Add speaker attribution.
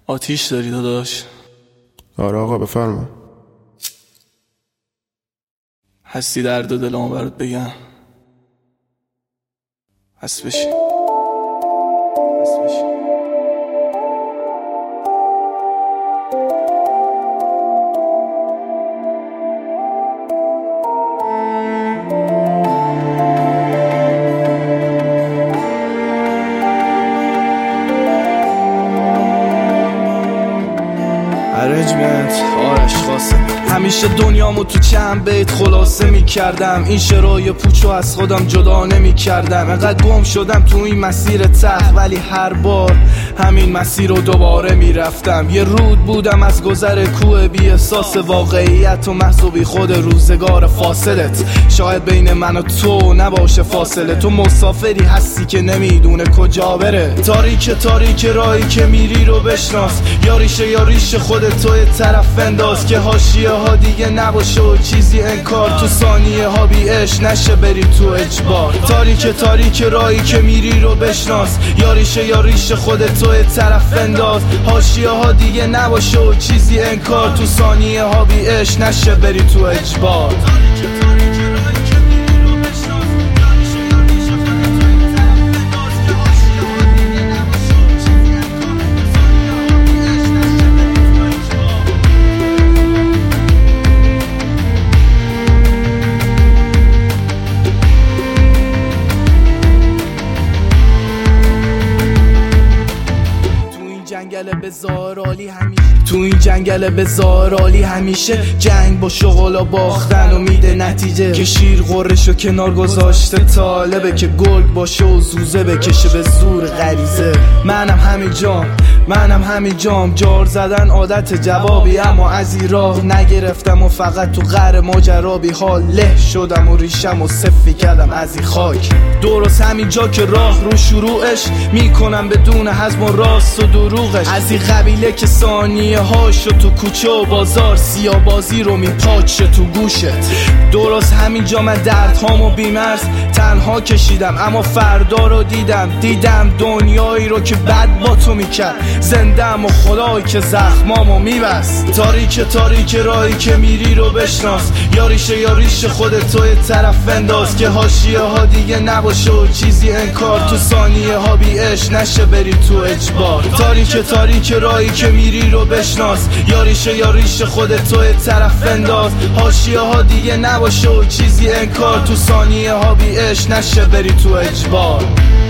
Speaker 1: آتیش داری داداش؟
Speaker 2: آره آقا بفرما.
Speaker 1: هستی درد دلمو برات بگم؟ هست بشی. ارنجمنت آرش خاصم. همیشه دنیامو تو چند بیت خلاصه میکردم، این شرای پوچو از خودم جدا نمیکردم. انقدر گم شدم تو این مسیر تخت، ولی هر بار همین مسیر رو دوباره میرفتم. یه رود بودم از گذر کوه، بی احساس واقعیت و محض و بی خود روزگار فاصلت. شاید بین من و تو نباشه فاصله، تو مسافری هستی که نمیدونه کجا بره. تاریک تاریک راهی که میری رو بشناس، یاریش خودت توی طرف انداز که حاشیه ها دیگه نباشه و چیزی انکار. تو ثانیه ها بی عشق نشه بری تو اجبار. تاریک تاریک راهی که میری رو بشناس، یاریش خودت توی طرف انداز. حاشیه ها دیگه نباشه و چیزی انکار. تو ثانیه ها بی عشق نشه بری تو اجبار. تو این جنگل بزار عالی همیشه جنگ با شغل و باختن و میده نتیجه. که شیر قرش و کنار گذاشته طالبه، که گرگ باشه و زوزه بکشه به زور غریزه. منم همین جام جار زدن عادت جوابی، اما از این راه نگرفتم و فقط تو قعر ماجرا بی حال له شدم و ریشم و صفی کردم از این خاک. درست همین جا که راه رو شروعش میکنم بدون حزم و راست و دروغش. از این قبیله که ثانیه هاشو تو کوچه و بازار سیابازی رو میپاچه تو گوشت. درست همین جا من دردهامو بیمرز تنها کشیدم، اما فردا رو دیدم دنیایی رو که بد با تو میکرد. زندم و خدایی که زخمامو میبست. تاریک راهی که میری رو بشناس، یاریش خودت توی طرف انداز که حاشیه ها دیگه نباشه و چیزی انکار. تو ثانیه ها بی عشق نشه بری تو اجبار. تاریک راهی که میری رو بشناس، یاریش خودت توی طرف انداز. حاشیه ها دیگه نباشه و چیزی انکار. تو ثانیه ها بی عشق نشه بری تو اجبار.